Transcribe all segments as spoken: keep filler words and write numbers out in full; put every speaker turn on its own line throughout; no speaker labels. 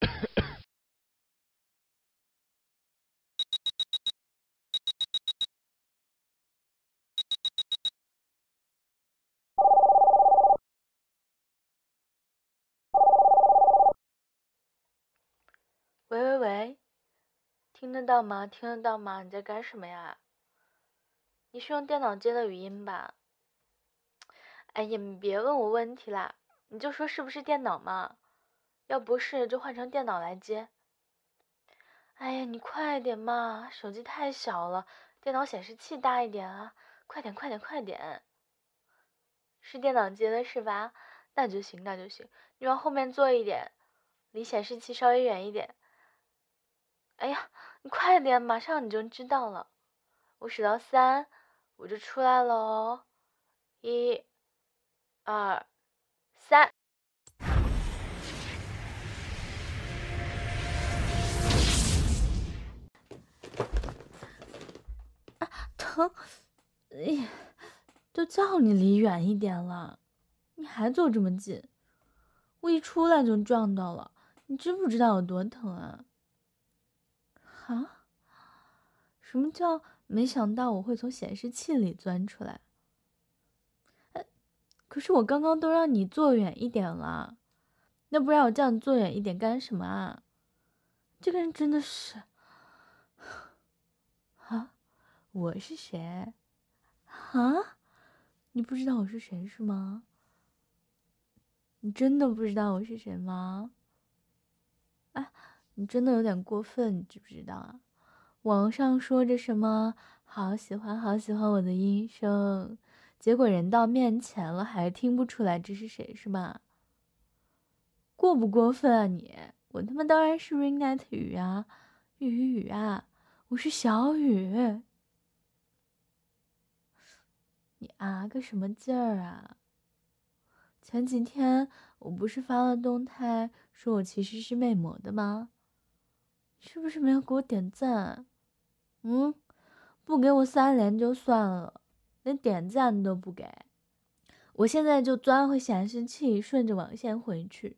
喂喂喂，听得到吗？听得到吗？你在干什么呀？你是用电脑接的语音吧？哎呀，你别问我问题啦，你就说是不是电脑嘛？要不是就换成电脑来接。哎呀，你快点嘛，手机太小了，电脑显示器大一点啊！快点快点快点！是电脑接的是吧？那就行那就行，你往后面坐一点，离显示器稍微远一点。哎呀，你快点，马上你就知道了。我数到三，我就出来了哦。一、二、三。疼！哎呀，都叫你离远一点了，你还坐这么近，我一出来就撞到了，你知不知道有多疼啊？啊？什么叫没想到我会从显示器里钻出来？哎，可是我刚刚都让你坐远一点了，那不然我叫你坐远一点干什么啊？这个人真的是……啊，我是谁？啊？你不知道我是谁是吗？你真的不知道我是谁吗？哎，你真的有点过分，你知不知道啊？网上说着什么好喜欢好喜欢我的音声，结果人到面前了还听不出来这是谁是吧？过不过分啊你？我他妈当然是 Ringnet 雨啊，雨雨雨啊，我是小雨。你啊个什么劲儿啊？前几天我不是发了动态说我其实是魅魔的吗？是不是没有给我点赞？嗯，不给我三连就算了，连点赞都不给。我现在就钻回显示器，顺着网线回去。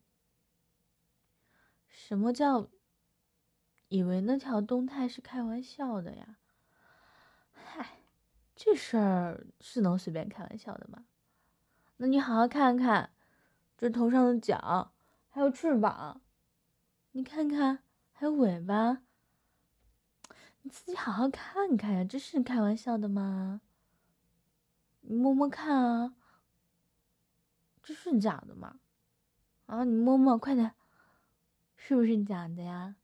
什么叫以为那条动态是开玩笑的呀？嗨，这事儿是能随便开玩笑的吗？那你好好看看，这头上的角，还有翅膀，你看看，还有尾巴，你自己好好看看呀！这是开玩笑的吗？你摸摸看啊，这是假的吗？啊，你摸摸，快点，是不是假的呀？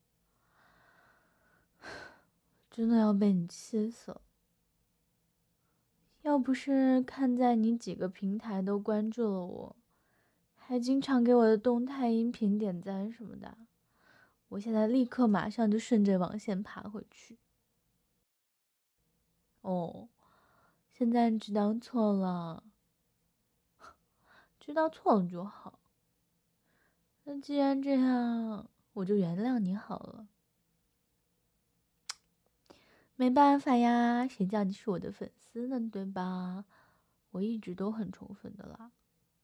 真的要被你气死了！要不是看在你几个平台都关注了我，还经常给我的动态音频点赞什么的，我现在立刻马上就顺着网线爬回去。哦，现在知道错了，知道错了就好。那既然这样，我就原谅你好了。没办法呀，谁叫你是我的粉丝呢，对吧？我一直都很宠粉的啦。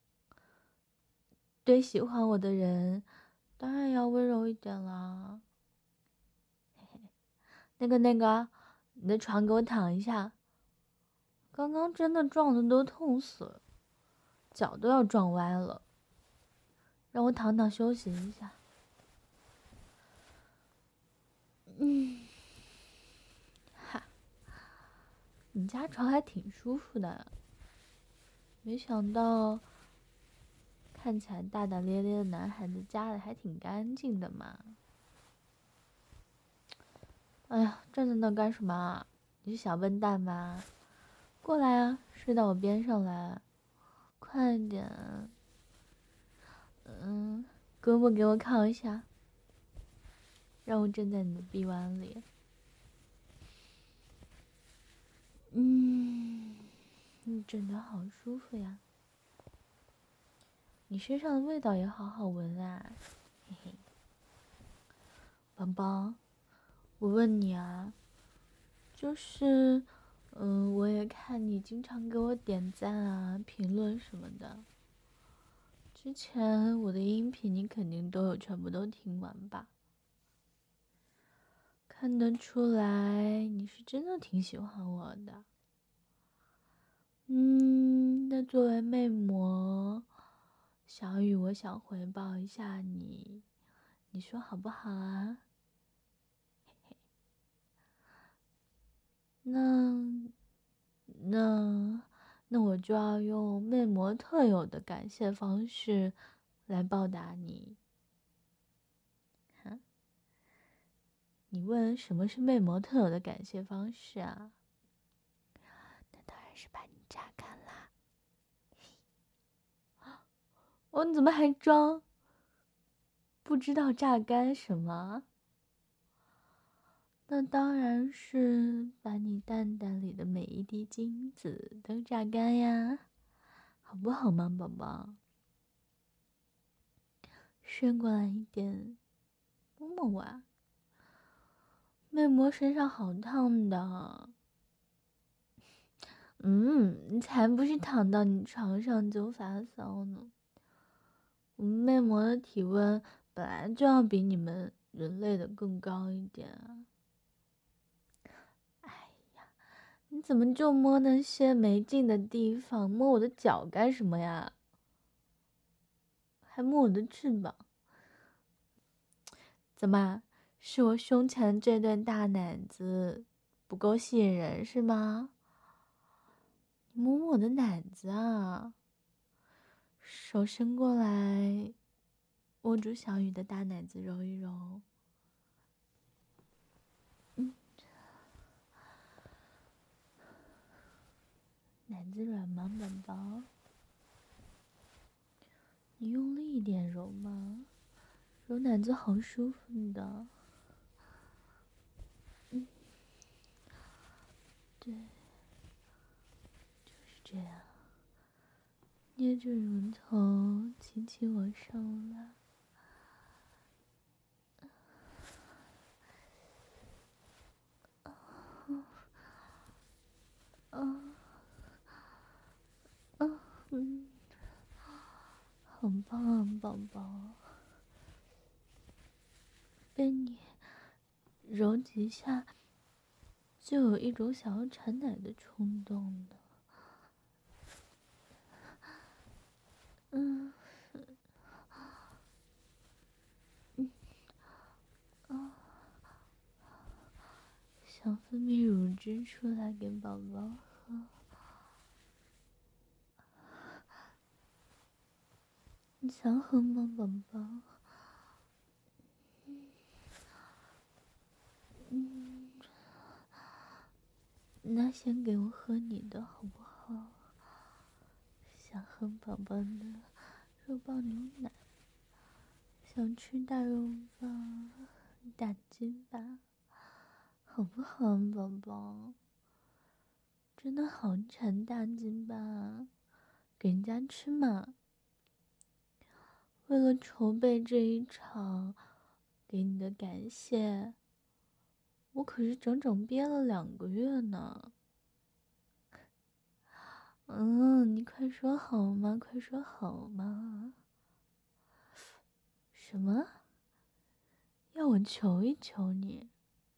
对喜欢我的人，当然要温柔一点啦。嘿嘿，那个那个，你的床给我躺一下。刚刚真的撞的都痛死了，脚都要撞歪了。让我躺躺休息一下。嗯，哈，你家床还挺舒服的，没想到看起来大大咧咧的男孩子家里还挺干净的嘛。哎呀，站在那干什么啊？你是小笨蛋吗？过来啊，睡到我边上来，快点。嗯，胳膊给我靠一下，让我枕在你的臂弯里。嗯，你枕得好舒服呀。你身上的味道也好好闻啊，嘿嘿。宝宝，我问你啊，就是，嗯，我也看你经常给我点赞啊、评论什么的， 之前我的音频你肯定都有全部都听完吧？看得出来你是真的挺喜欢我的。嗯，那作为魅魔，小雨，我想回报一下你，你说好不好啊？嘿嘿。那那那我就要用魅魔特有的感谢方式来报答你。哈？你问什么是魅魔特有的感谢方式啊？那当然是把你榨干啦。哦，你怎么还装不知道榨干什么？那当然是把你蛋蛋里的每一滴精子都榨干呀，好不好吗，宝宝？伸过来一点，摸摸我啊。魅魔身上好烫的。嗯，才不是躺到你床上就发骚呢。我们魅魔的体温本来就要比你们人类的更高一点啊。哎呀，你怎么就摸那些没劲的地方？摸我的脚干什么呀？还摸我的翅膀？怎么，是我胸前这对大奶子不够吸引人是吗？你摸摸我的奶子啊！手伸过来，握住小雨的大奶子揉一揉。嗯，奶子软吗，宝宝？你用力一点揉嘛，揉奶子好舒服的。嗯，对，就是这样。捏着乳头，轻轻往上拉。啊啊嗯，好棒啊，宝宝！被你揉几下，就有一种想要产奶的冲动的。嗯嗯啊，想分泌乳汁出来给宝宝喝。你想喝吗，宝宝？嗯，那先给我喝你的好不好？想喝宝宝的肉棒牛奶，想吃大肉棒、大鸡巴，好不好，宝宝？真的好馋大鸡巴，给人家吃嘛。为了筹备这一场给你的感谢，我可是整整憋了两个月呢。嗯，你快说好吗？快说好吗？什么？要我求一求你？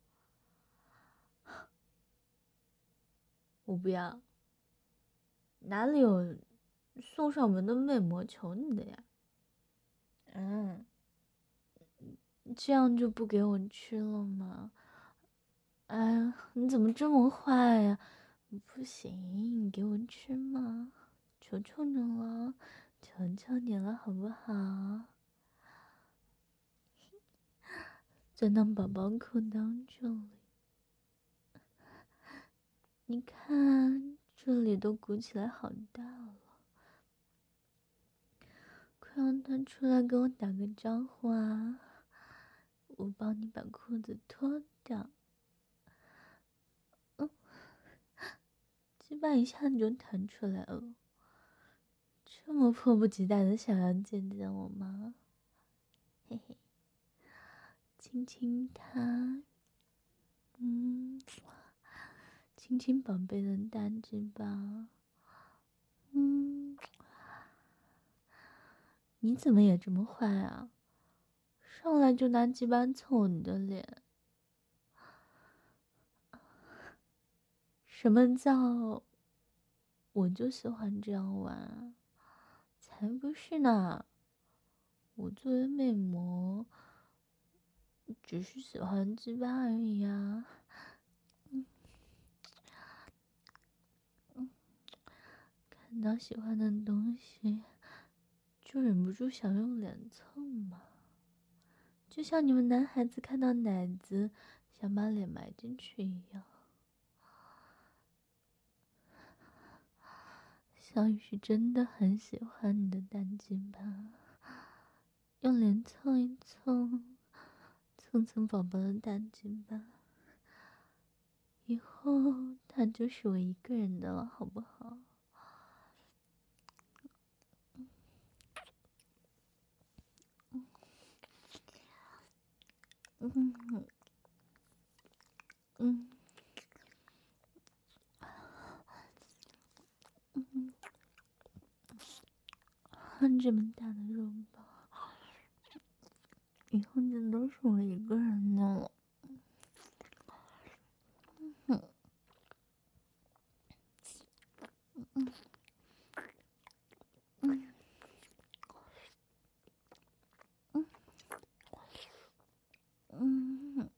我不要。哪里有送上门的魅魔求你的呀？嗯，这样就不给我吃了吗？哎呀，你怎么这么坏呀？不行，你给我吃嘛！求求你了，求求你了，好不好？在那宝宝裤裆这里，你看这里都鼓起来好大了，快让他出来给我打个招呼啊！我帮你把裤子脱掉。嗯，鸡巴一下子就弹出来了，这么迫不及待的想要见见我吗？嘿嘿，亲亲他，嗯，亲亲宝贝的大鸡巴，嗯， 你怎么也这么坏啊？上来就拿鸡巴蹭你的脸。什么叫我就喜欢这样玩？才不是呢！我作为魅魔，只是喜欢鸡巴而已啊。嗯嗯，看到喜欢的东西，就忍不住想用脸蹭嘛。就像你们男孩子看到奶子想把脸埋进去一样。小雨是真的很喜欢你的大鸡巴，用脸蹭一蹭，蹭蹭宝宝的大鸡巴，以后他就是我一个人的了，好不好？嗯嗯嗯嗯，这么大的肉包，以后就都是我一个人的了。嗯嗯嗯嗯嗯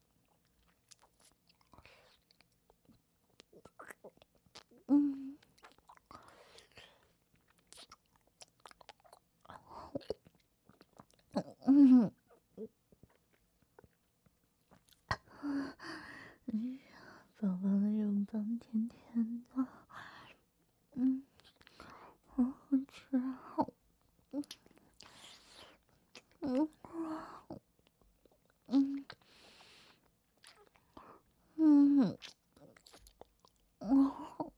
嗯嗯嗯，宝宝的肉棒甜甜的，嗯，好好吃啊！嗯嗯嗯嗯嗯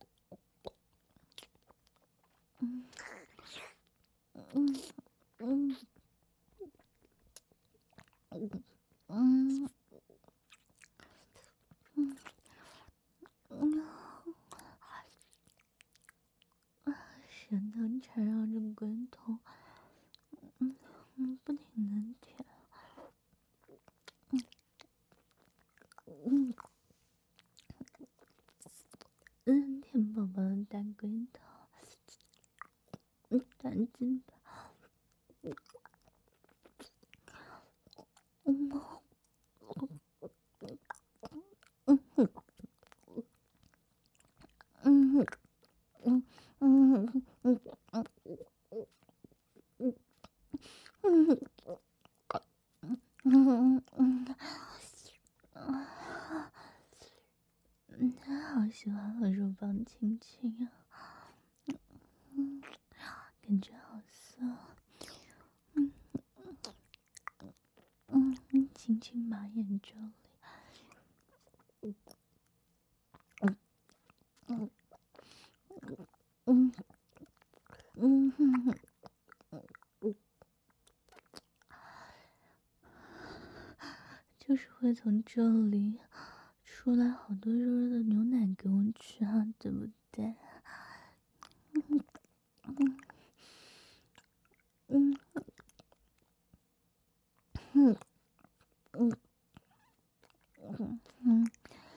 嗯嗯嗯嗯嗯嗯，舌头缠绕着龟头，嗯嗯，不停的舔，嗯嗯，舔宝宝的大龟头，嗯，大鸡巴，嗯嗯嗯嗯嗯嗯嗯嗯嗯嗯，嗯，他好喜欢和肉棒亲亲啊，嗯，感觉好色，嗯嗯嗯，亲亲马眼这里，嗯嗯嗯嗯嗯嗯，就是会从这里出来好多热热的牛奶给我吃啊，对不对？嗯嗯嗯嗯嗯嗯嗯，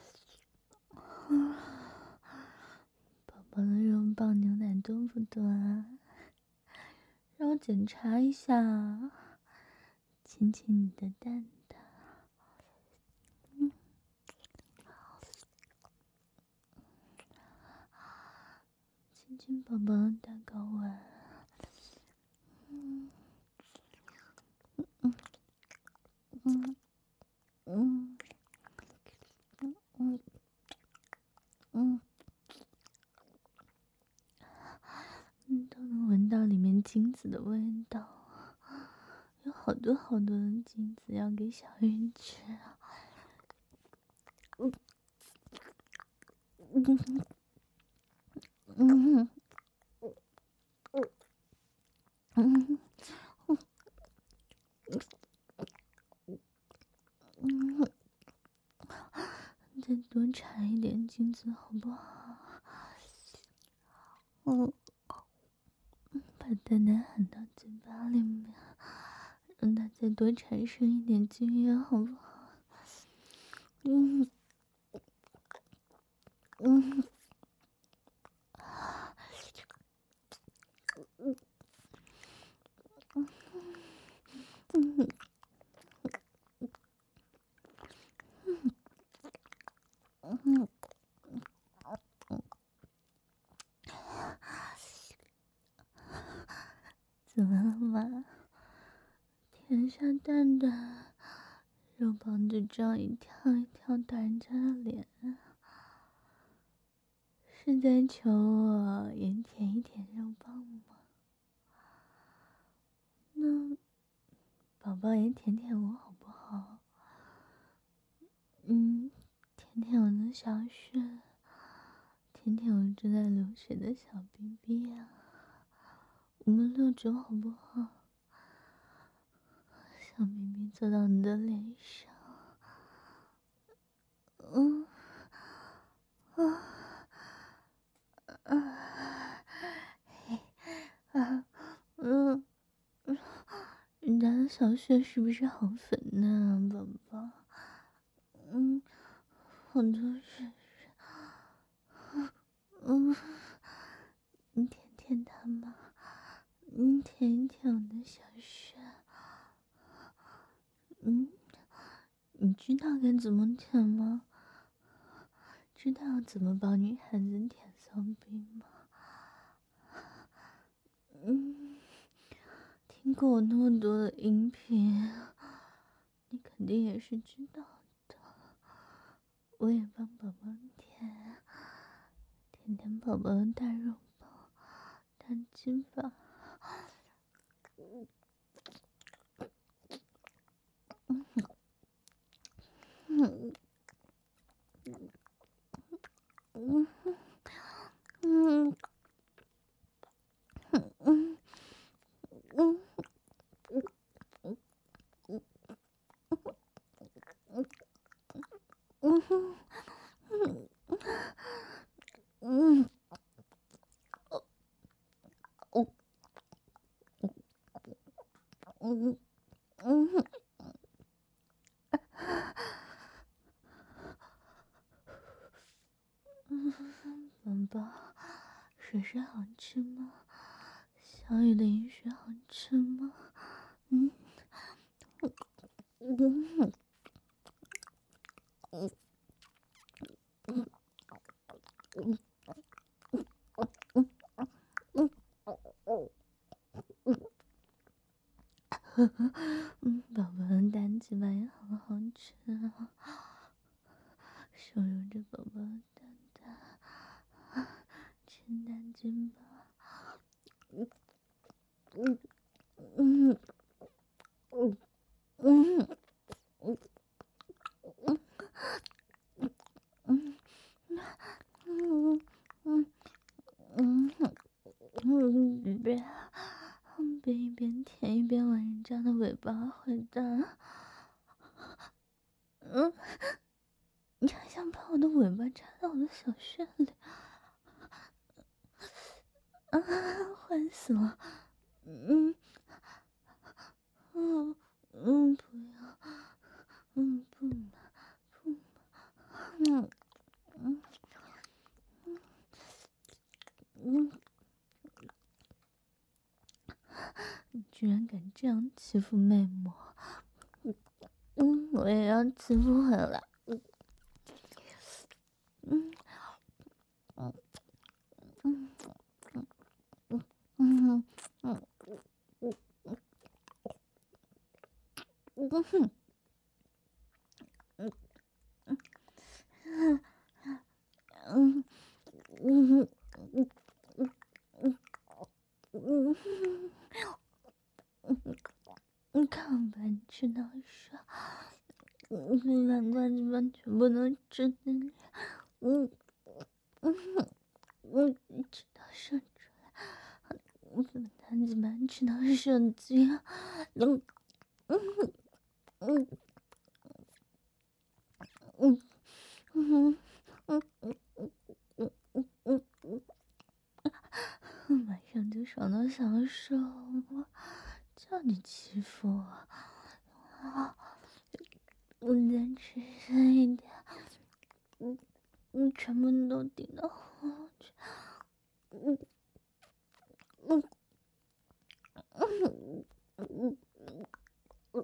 宝宝的肉棒牛奶多不多啊？让我检查一下，亲亲你的蛋蛋，嗯，亲亲宝宝的大睾丸，嗯嗯嗯嗯嗯嗯嗯，嗯，都能闻到里面精子的味道，有好多好多的精子要给小鱼吃啊！嗯嗯嗯嗯嗯，再多产一点精子好不好？嗯，拜把蛋蛋含到嘴巴里面，让它再多产生一点精液，好不好？嗯嗯嗯嗯嗯嗯。怎么了嘛？舔下蛋蛋，肉棒就这样一跳一跳打人家的脸，是在求我也舔一舔肉棒吗？那宝宝也舔舔我好不好？嗯，舔舔我的小穴，舔舔我正在流血的小逼逼啊！我们六九好不好？小逼逼坐到你的脸上，嗯，啊啊啊，嗯嗯，人家的小穴是不是好粉嫩啊，宝宝？嗯，我都是，嗯，你舔舔它嘛，你舔一舔我的小穴，嗯，你知道该怎么舔吗？知道要怎么帮女孩子舔骚逼吗？嗯，听过我那么多的音频，你肯定也是知道的。我也帮宝宝舔，舔舔宝宝的大肉包、大鸡巴。嗯嗯嗯嗯嗯嗯嗯嗯嗯嗯嗯嗯，宝宝，水水好吃吗？小雨的饮水好吃吗？嗯嗯嗯嗯嗯嗯嗯，宝宝的蛋鸡巴也好好吃啊！手揉着宝宝的蛋蛋，吃蛋鸡巴。嗯嗯嗯嗯嗯嗯嗯嗯嗯嗯嗯，别别一边舔一边玩人家的尾巴，坏蛋！嗯，你还想把我的尾巴插到我的小穴里？啊，坏死了！嗯嗯嗯，不要，嗯不嘛不嘛，嗯嗯嗯，你居然敢这样欺负妹妹！嗯，我也要欺负回来。嗯嗯嗯嗯嗯嗯嗯嗯嗯嗯嗯嗯嗯嗯，看吧，你吃到手，嗯，两家鸡巴全部都吃进去，嗯嗯嗯，吃到射出来，嗯，两家鸡巴吃到射精，嗯嗯嗯嗯嗯嗯嗯嗯嗯嗯，马上就爽到小想说，我叫你欺负我啊！我再吃深一点，嗯嗯，全部都顶到后去，嗯嗯嗯嗯嗯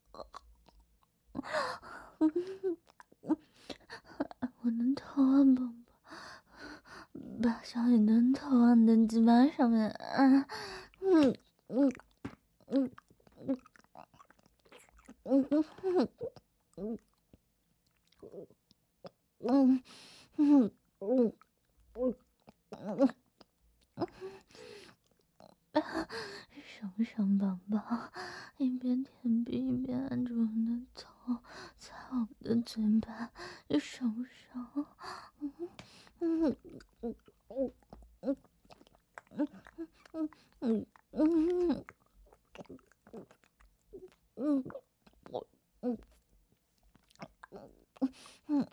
嗯，我能头啊，宝宝，把小雨的头往你的鸡巴上面按，嗯嗯嗯嗯嗯嗯嗯嗯嗯嗯嗯。爽不爽，宝宝？一边舔鼻一边按着我的头，擦我的嘴巴，你爽不爽？嗯嗯嗯嗯嗯嗯嗯嗯嗯嗯我嗯嗯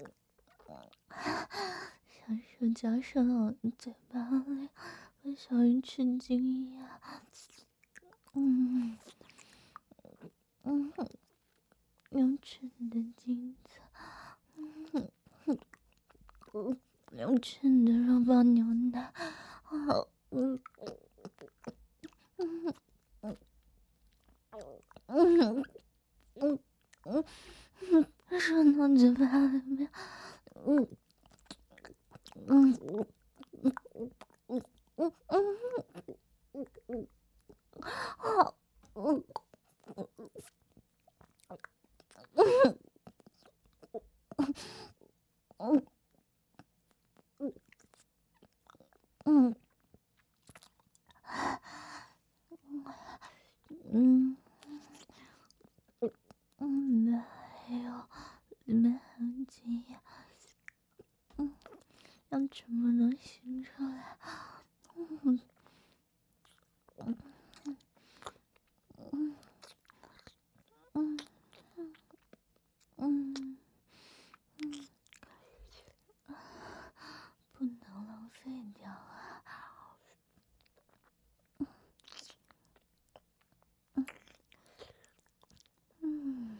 小手夹上了我的嘴巴里，我小鱼吃惊呀，嗯嗯，用吃你的金子，嗯嗯，用吃你的肉包牛奶，啊，嗯嗯嗯嗯嗯嗯嗯，顺到嘴巴里面，嗯嗯嗯嗯嗯嗯嗯嗯，好，嗯嗯嗯嗯嗯嗯，没有，里面还有精液，嗯，让全部都醒出来，嗯嗯嗯嗯嗯嗯，不能浪费掉啊！嗯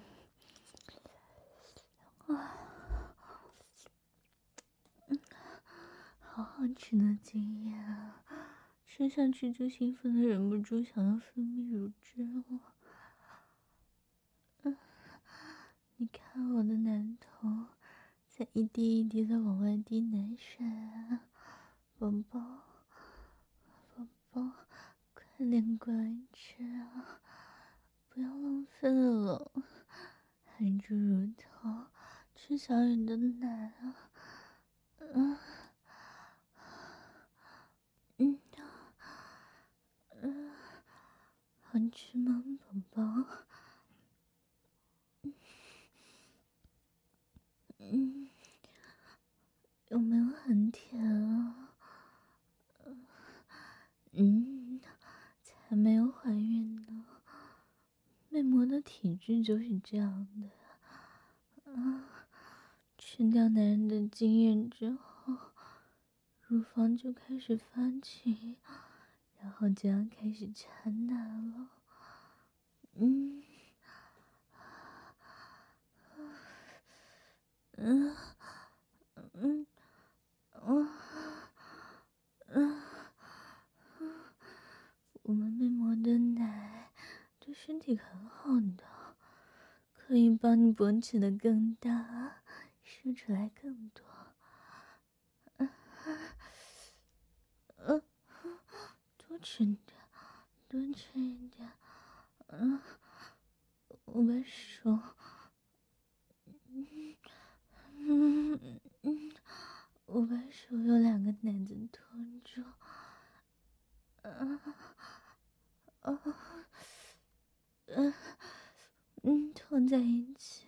啊，好好吃的经验啊！吃下去就兴奋的忍不住想要分泌乳汁了。嗯，你看我的奶头在一滴一滴的往外滴奶水啊，宝宝，宝宝，快点过来吃啊！不要浪费了，含住乳头，吃小雨的奶啊！嗯嗯嗯，好吃吗，宝宝？嗯，有没有很甜啊？嗯，才没有怀孕呢。美模的体质就是这样的。啊，吃掉男人的经验之后，乳房就开始发情，然后就要开始产奶了。嗯，嗯嗯嗯嗯，我们美模的奶对身体很好的，可以帮你勃起的更大，射出来更多。嗯嗯，多吃一点，多吃一点。嗯，我把手，嗯嗯嗯，我把手用两个奶子托住。嗯啊嗯嗯，托在一起。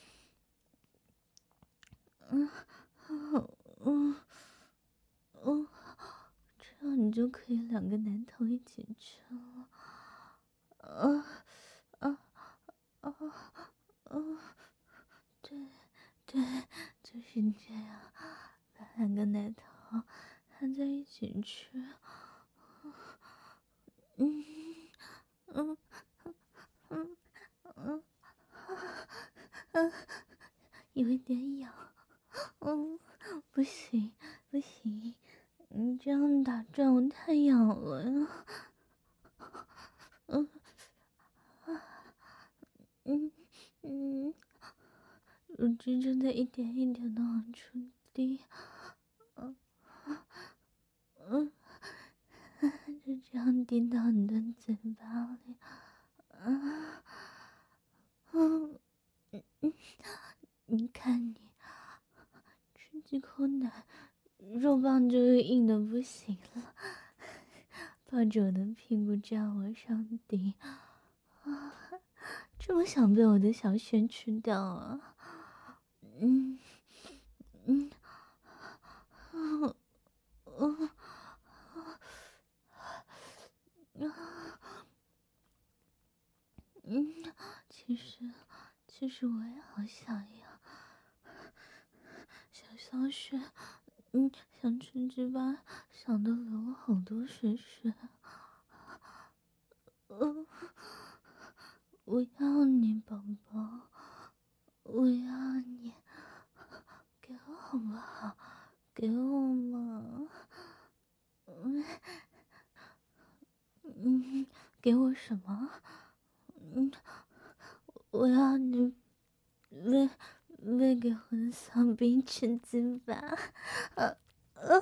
嗯嗯嗯嗯，这样你就可以两个奶头一起吃了。啊啊啊啊！对对，就是这样，把两个奶头含在一起吃。 嗯，有一点痒，嗯，不行不行，你这样打转我太痒了呀，嗯啊嗯嗯，乳汁正在一点一点的往出滴，嗯嗯，就这样滴到你的嘴巴里，啊嗯嗯，你看你吃几口奶，肉棒就硬的不行了，抱着我的屁股这样往上顶，啊，这么想被我的小轩吃掉啊？嗯嗯嗯嗯嗯，其实其实我也好想要，小小雪，嗯，想吃鸡巴，想的流了好多水水。嗯，我要你，宝宝，我要你，给我好不好？给我嘛。嗯嗯，给我什么？嗯，我要你喂喂给我的小兵吃鸡巴。呃呃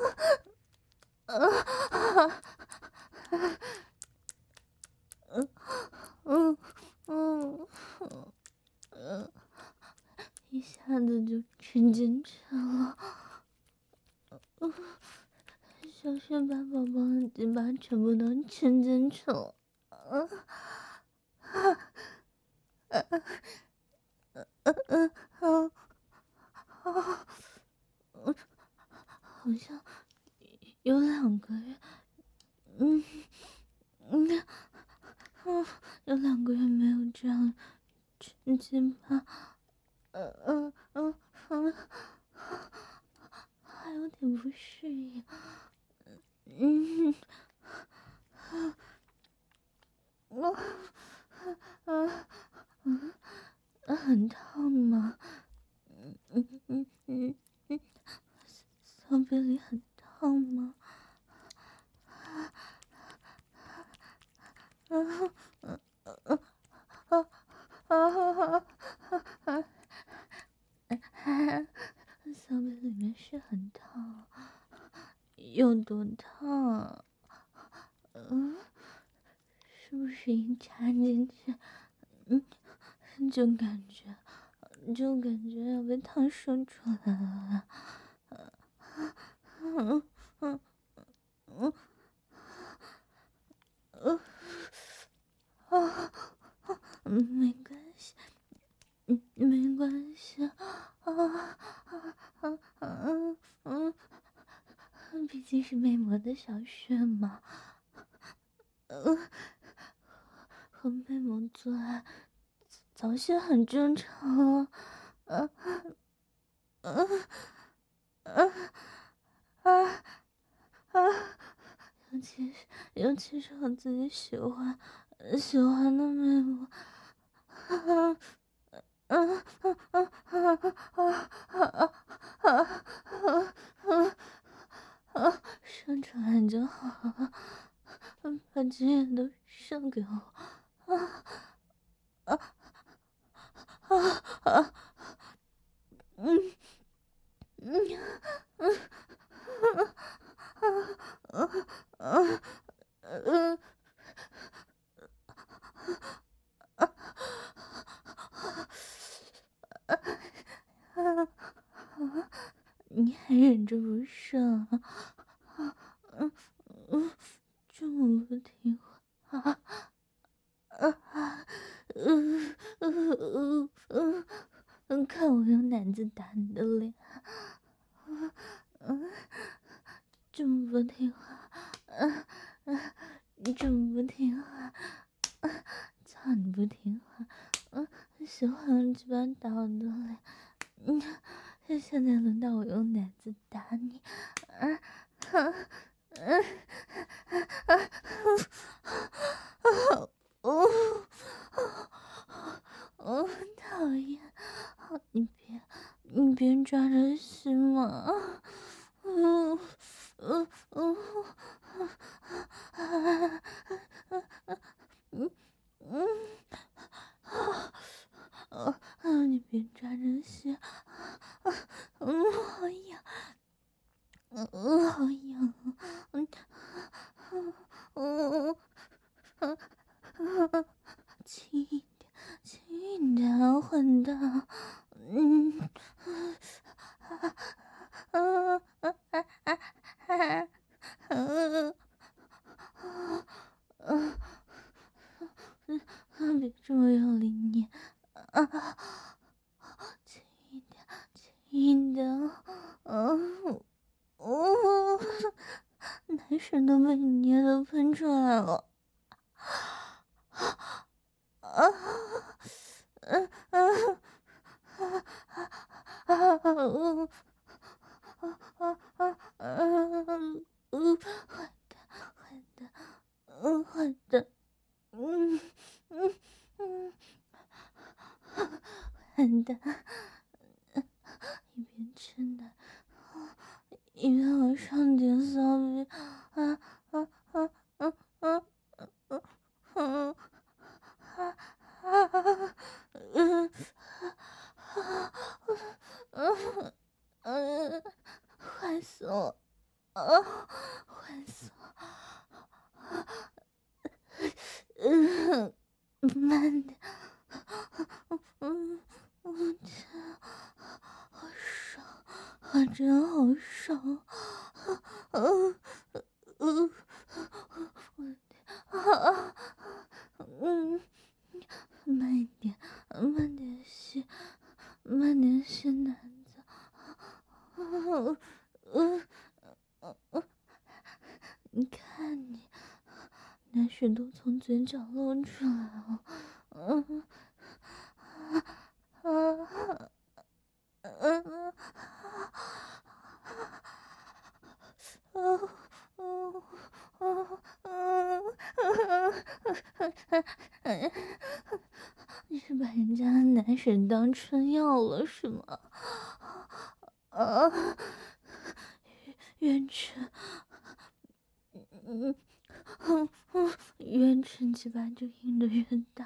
呃嗯嗯嗯嗯，一下子就吃进去了。嗯，小雪把宝宝的鸡巴全部都吃进去了。嗯嗯嗯嗯嗯啊，嗯，好像有两个月，嗯嗯嗯，有两个月没有这样吃鸡巴。嗯嗯嗯嗯，还有点不适应。嗯嗯嗯嗯嗯，很烫吗？嗯嗯嗯嗯嗯，小臂里很烫吗？啊啊啊啊啊啊！小臂里面是很烫，有多烫？嗯，是不是一插进去，嗯，就感觉，就感觉要被烫射出来了？嗯嗯嗯嗯啊，嗯，没关系，嗯，没关系，啊啊啊啊嗯，毕竟是魅魔的小雪嘛，嗯，和魅魔做爱早泄很正常啊，嗯嗯啊啊，尤其是尤其是我自己喜欢喜欢的魅魔，啊。嗯嗯嗯嗯嗯嗯嗯嗯嗯，射出来就好了，把精液都射给我，啊啊啊啊！嗯嗯嗯嗯嗯嗯嗯，你还忍着不射啊？嗯嗯，这么不听话啊？啊啊，嗯嗯嗯嗯嗯，看我用奶子打你的脸，嗯嗯，这么不听话，嗯嗯，你这么不听话，嗯，操你不听话，嗯，喜欢用鸡巴打我的脸，嗯，现在轮到我用奶子打你，嗯嗯嗯嗯嗯。哦，讨厌，
你别你别抓着心嘛，嗯嗯嗯嗯嗯啊啊！你别抓着心，嗯，好痒，嗯嗯，好痒，嗯嗯嗯嗯，轻一点，轻一点，混蛋，嗯。嗯嗯嗯嗯嗯嗯嗯，别这么用力捏，啊，轻一点，轻一点，嗯嗯，奶水都被你捏的喷出来了，啊，嗯嗯啊啊嗯啊啊啊嗯嗯，坏蛋坏蛋，嗯坏蛋。嗯嗯嗯，笨蛋，一边吃奶，一边往上点骚逼，啊啊啊啊啊啊啊啊啊！嗯嗯嗯，坏死我！啊，坏死我！嗯，慢点。嗯，我天，好爽，啊，真好爽！嗯嗯，我的天啊！嗯，慢一点，慢点吸，慢点吸奶子。嗯嗯嗯，你看你，奶水都从嘴角漏出来了。嗯啊啊嗯嗯嗯嗯嗯，你是把人家的奶水当春药了是吗？啊，越吃，嗯嗯嗯，越吃鸡巴就硬的越大。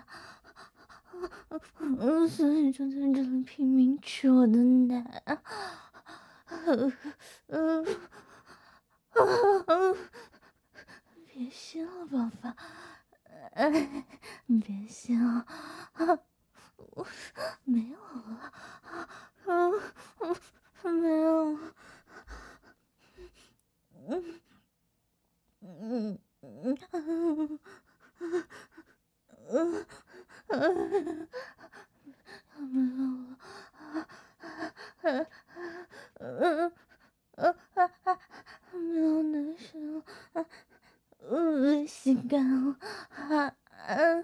嗯，所以就在这里拼命吃我的奶。嗯嗯嗯，别吸了，宝宝，哎，你别吸了，我没有了，嗯嗯，没有了，嗯嗯嗯嗯嗯嗯。没有了，嗯嗯嗯没有男生了，嗯，洗干了，啊嗯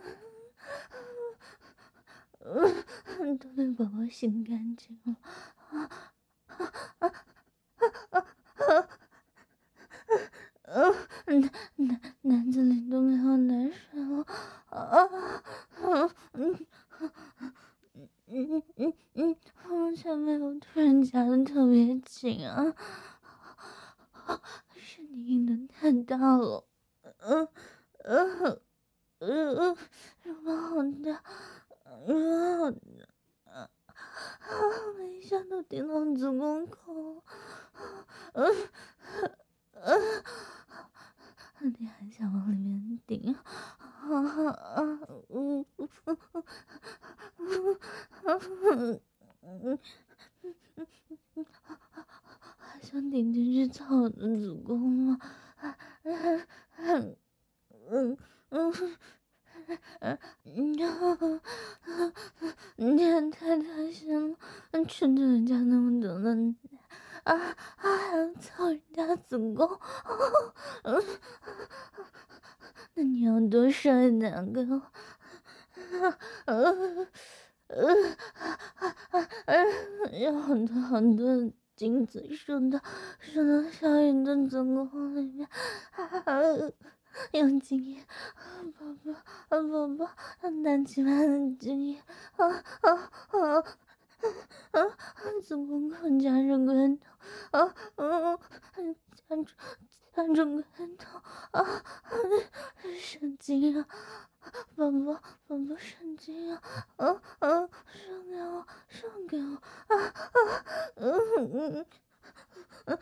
嗯，都被宝宝洗干净了，啊啊啊啊！嗯，男男男子里都没有男生了，啊啊嗯。嗯嗯嗯，我前面有突然夹的特别紧啊，是你硬的太大了，嗯嗯嗯嗯，乳房好大，乳房好大，啊，我一下都顶到子宫口，嗯嗯，你还想往里面顶？啊啊嗯嗯嗯嗯嗯。还想顶进去操我的子宫吗？嗯嗯嗯嗯，你也太贪心了，吃着人家那么多的奶，啊啊还要操人家子宫，嗯，那你要多生一两个，嗯嗯嗯，有很多很多的精子输到输到小雨的子宫里面，用精液，宝宝，宝宝，用大鸡巴的精液，啊啊啊！ 啊，子宫口夹着龟头，啊，嗯，夹着夹着龟头，啊，神经啊，宝宝宝宝神经啊，啊啊，上给我上给我，啊啊，嗯嗯嗯，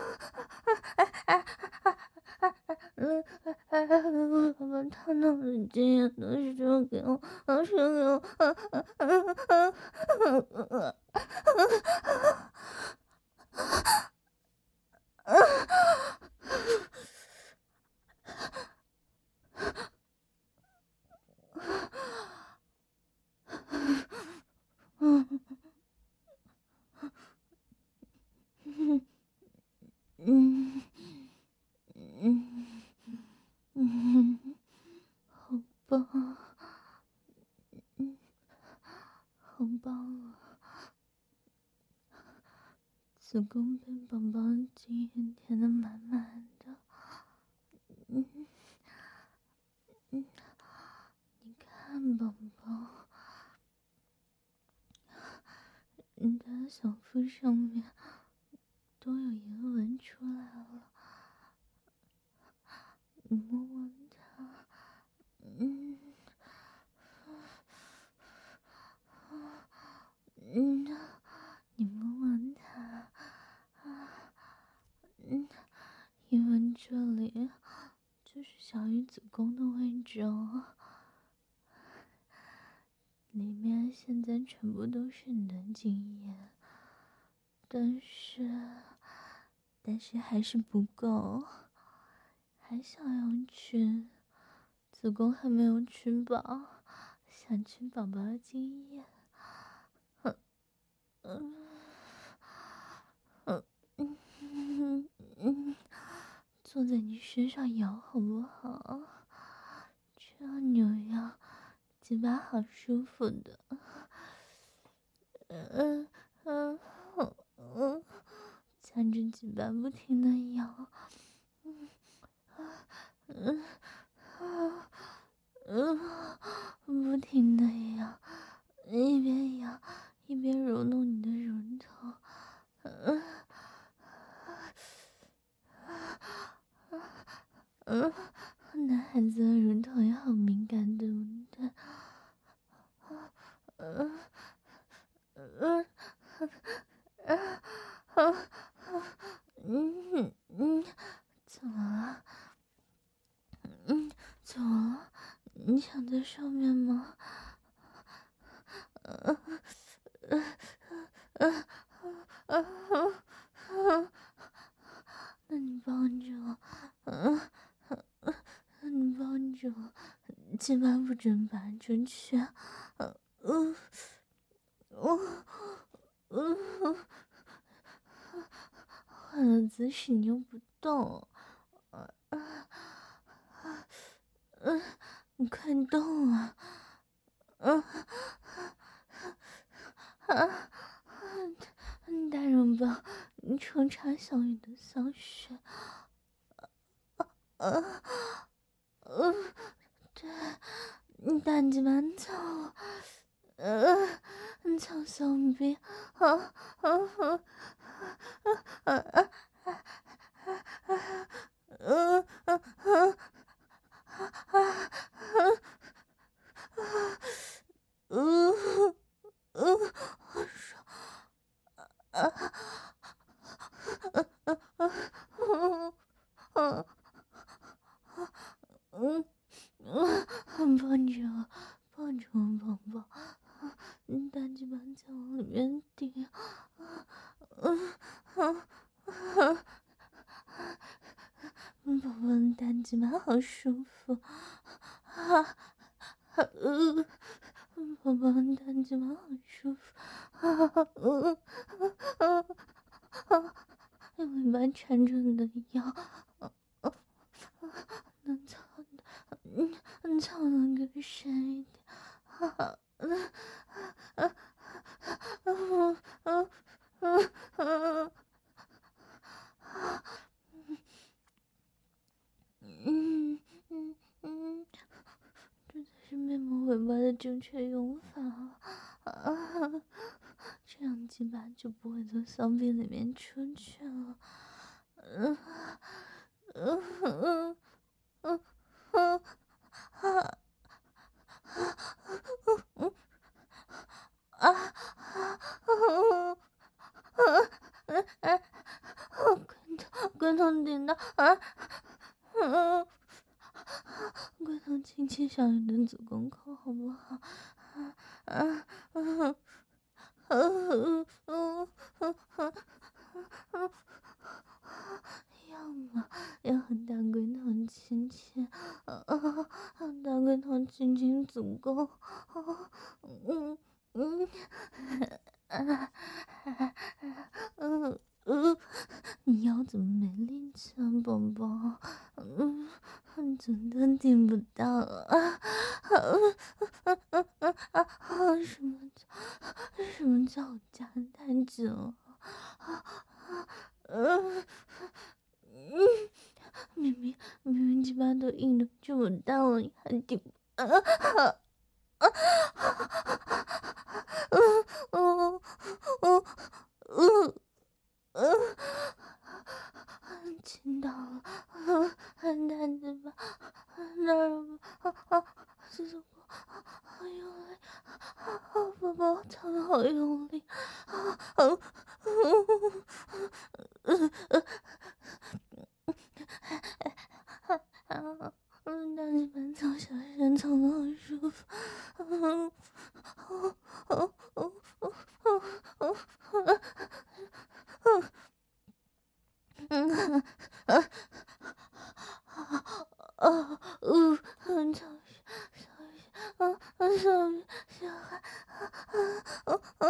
嗯，宝宝他脑子进都上给我，啊上给我，啊啊啊啊啊啊！嗯嗯嗯嗯嗯，好棒，嗯，好棒啊！子宫被宝宝的精液填得满满的，嗯嗯，你看宝宝，你的小腹上面都有银纹出来了，你摸摸它，嗯，嗯，你摸摸它，啊，嗯，因为这里就是小于子宫的位置哦，里面现在全部都是你的精液，但是，但是还是不够，还想要吃，子宫还没有吃饱，想吃宝宝的精液，嗯嗯嗯嗯嗯，坐在你身上摇好不好？这样扭摇，鸡巴好舒服的。嗯嗯嗯嗯，夹着鸡巴不停的摇，嗯嗯啊嗯，不停的摇，一边摇一边揉弄你的乳头，嗯嗯，男孩子的乳头也好敏感，对不对？嗯嗯嗯嗯嗯嗯，怎么了？嗯，怎么了？你想在上面吗？嗯嗯嗯嗯嗯，那你抱着我，嗯嗯，那你抱着我，千万不准拔出去，嗯嗯嗯嗯，换了姿势你又不动，嗯嗯嗯，你快动啊！嗯啊！大肉棒，你抽插小雨的小穴，啊嗯，对，你大鸡巴操我，嗯，操小逼，啊啊啊啊啊啊啊！嗯嗯嗯啊啊嗯嗯，好爽啊！嗯嗯嗯嗯，抱着我，抱着我，宝宝，你大鸡巴在往里面顶，嗯嗯嗯，宝宝的大鸡巴好舒服，啊，嗯，宝宝的大鸡巴好舒服，啊，嗯嗯嗯，用尾巴缠住你的腰，能操的，嗯，嗯，操的更深一点，啊，嗯，啊，嗯嗯嗯嗯嗯嗯嗯，这才是面膜尾巴的正确用法啊！这样用鸡巴就不会从骚逼里面出去了。嗯嗯嗯嗯嗯啊嗯啊啊嗯嗯嗯滚筒滚筒顶到啊嗯。龟头亲亲小雨的子宫口好不好？啊啊啊啊啊啊啊！要么要和大龟头亲亲，啊啊！让大龟头亲亲子宫，啊嗯嗯啊嗯嗯，你腰怎么没力气啊，宝宝？嗯。真的听不到啊！啊啊啊啊啊啊！什么叫什么叫我夹太久？啊啊嗯嗯，明明明明鸡巴都硬的这么大了，你还顶啊啊啊啊！嗯嗯嗯嗯嗯。亲到了，很大嘴巴，那儿啊啊，这是我，好用力，啊，宝宝操的好用力，啊啊嗯嗯嗯嗯，大嘴巴操小身操的好舒服，嗯嗯嗯嗯嗯嗯嗯嗯。嗯啊啊啊呜！很吵，小雨啊啊！小雨，小孩啊啊啊！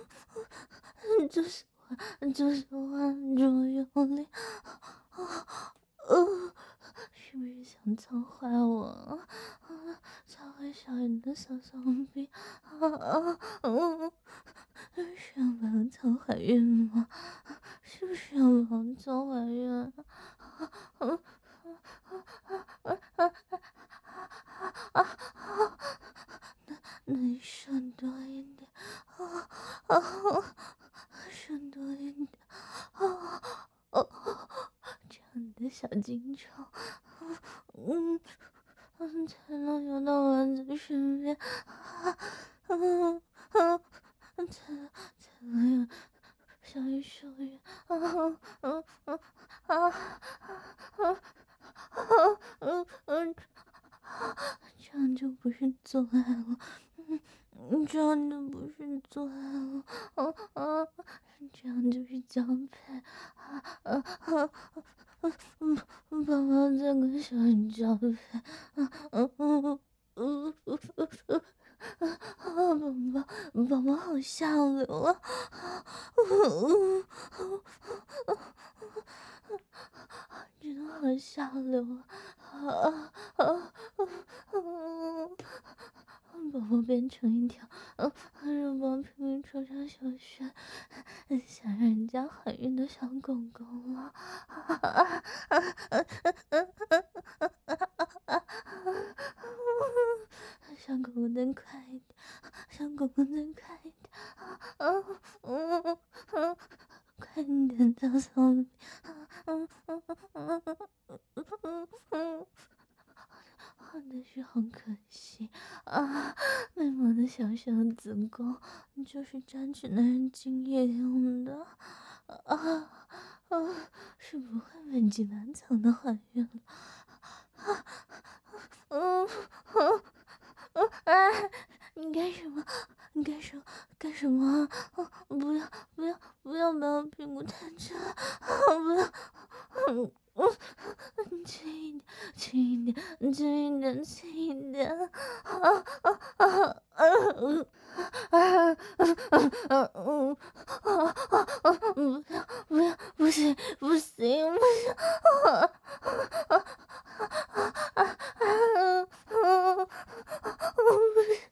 就是我，就是我，这么用力啊！哦，是不是想操坏我啊？操坏小雨的小骚逼啊啊！嗯，是要把我操怀孕吗？是不是要把我操怀孕啊？啊啊啊啊啊！那那你说多一点啊啊！说多一点啊啊！这样的小金虫，嗯嗯，才能游到丸子身边啊啊啊！才才能有小雨手语啊啊啊啊啊啊嗯嗯，这样就不是做爱了，嗯，这样就不是做爱了，啊啊，这样就是交配，啊啊啊啊！嗯，爸爸在跟小雨交配，啊啊啊！嗯嗯嗯嗯啊，宝宝，宝宝好下流啊！嗯嗯嗯真的好下流啊！啊啊啊！宝宝变成一条，嗯，肉包拼命抽插小穴，想让人家怀孕的小狗狗了！啊啊啊啊啊啊啊！小狗狗再快一点，小狗狗再快一点！啊啊嗯嗯，快点，大嫂子！嗯嗯嗯嗯嗯嗯。但是好可惜啊！美貌的小小子宫就是沾取男人精液用的啊啊！是不会被鸡巴操的怀孕了啊！嗯嗯嗯啊！你干什么？你干什么？干什么啊？不要不要不要把我屁股抬起来！啊！不要！嗯嗯，轻一点，轻一点，轻一点，轻一点！啊啊啊啊！嗯啊啊啊嗯啊啊啊！不要不要，不行不行不行！啊啊啊啊啊啊！不行！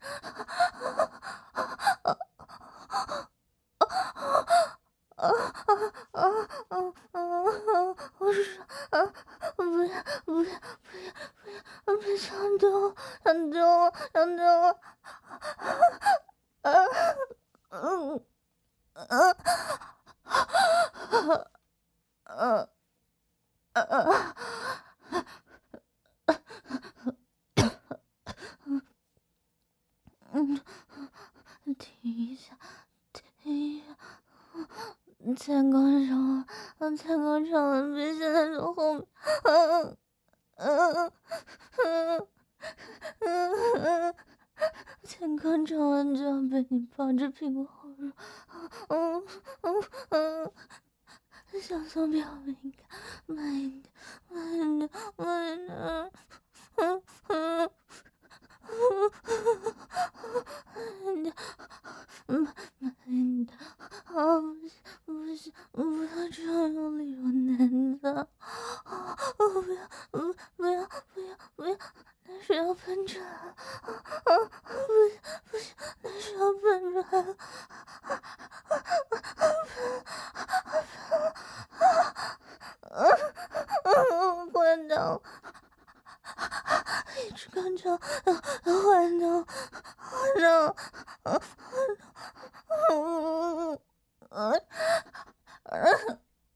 啊啊啊啊啊！我说啊，不要不要不要不要！别想丢我，想丢我，想丢我！啊嗯嗯嗯嗯，停一下，停一下，才刚上完，才刚上完，别现在从后面，嗯嗯嗯嗯，才刚唱完就要被你抱着屁股后入，嗯嗯嗯，小松比较敏感，慢一点，慢一点，慢一点，嗯嗯。慢慢的，啊，不行不行，不要这样用力，我难的，啊，不要，不不要不要不要，那是要喷出来了，啊，不行不行，那是要喷出来了，啊啊，关掉，一直关掉，关掉，关掉，啊。嗯嗯嗯，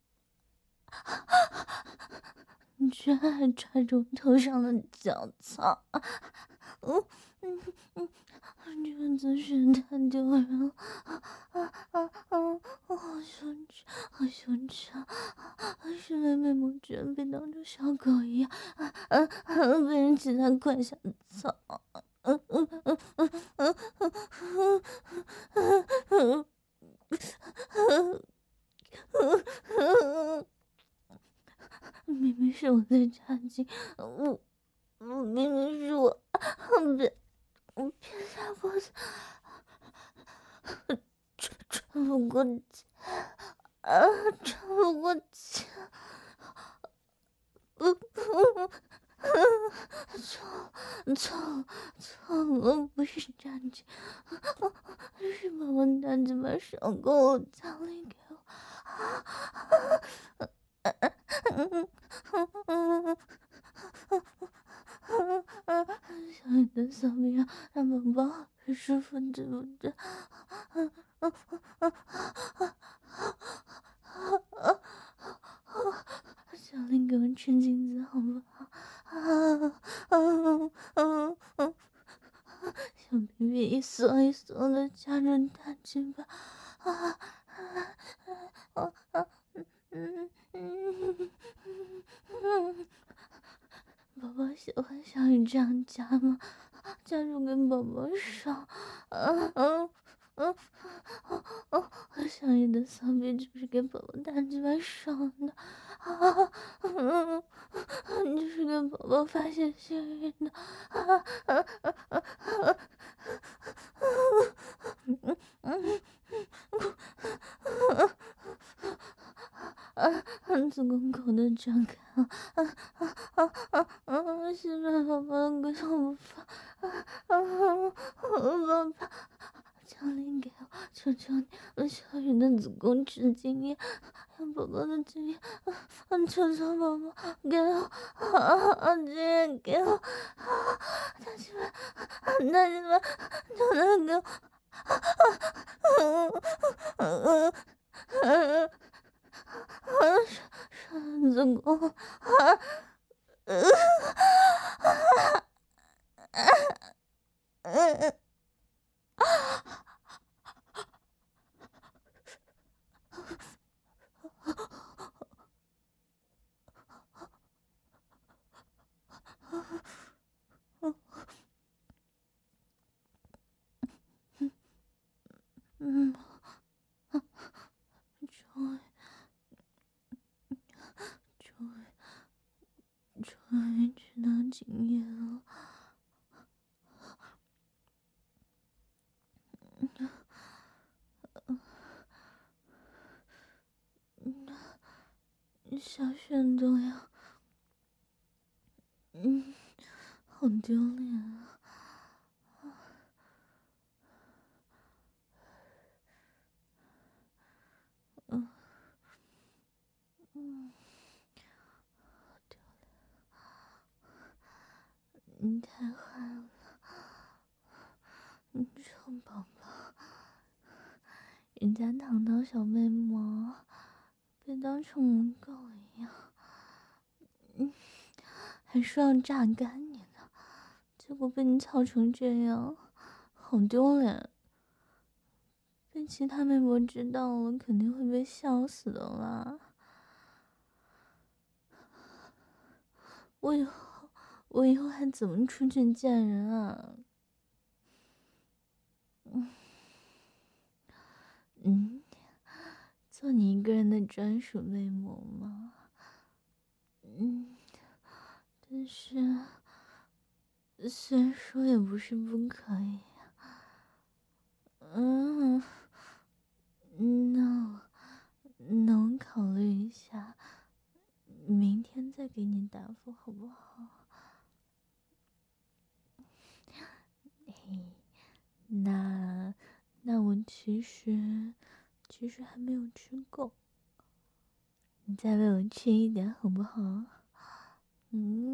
你居然还抓住我头上的脚草，嗯嗯嗯，这个姿势太丢人了，啊啊啊啊！好羞耻，好羞耻啊！是妹妹母居然被当成小狗一样，啊啊啊！被人骑在胯下草，嗯嗯嗯嗯嗯嗯嗯嗯嗯。明明是我在插筋，我我明明是我，别别下脖子，喘喘不过气，啊，喘不过气，嗯嗯嗯，错错错了，不是插筋，是把我大鸡巴手给我奖励给我，小雨的小臂让让宝宝很舒服，对不对？小林给我吃金子好不好？啊啊啊啊！小屁屁一缩一缩的夹着大鸡巴，啊啊啊啊！嗯嗯嗯，宝宝喜欢小雨这样夹吗？夹住跟宝宝爽，嗯嗯嗯嗯，小雨的骚逼就是给宝宝大鸡巴爽的，啊嗯嗯，就是跟宝宝发泄性欲的，啊啊啊啊啊！嗯嗯啊啊！子宫口的张开啊啊啊啊啊！现在宝宝跟我不放啊啊！宝宝，求你给我，求求你，我小雨的子宫吃经验，让宝宝的经验，啊！求求宝宝给我啊啊！经验给我啊！大鸡巴，大鸡巴，求他给我。嗯嗯嗯嗯，上子宫啊，嗯嗯嗯，终于终于终于知道经验了。小选都要，嗯，好丢脸啊！嗯嗯，丢脸，你太坏了，你臭宝宝， 人家糖糖小妹膜被当成母狗一样，嗯，还说要榨干你呢，结果被你操成这样，好丢脸！被其他妹膜知道了，肯定会被笑死的啦。我以后，我以后还怎么出去见人啊？嗯嗯，做你一个人的专属妹膜吗？嗯，但是虽然说也不是不可以。嗯，那那我考虑一下，明天再给你答复好不好？嘿，那那我其实其实还没有吃够，你再喂我吃一点好不好？嗯。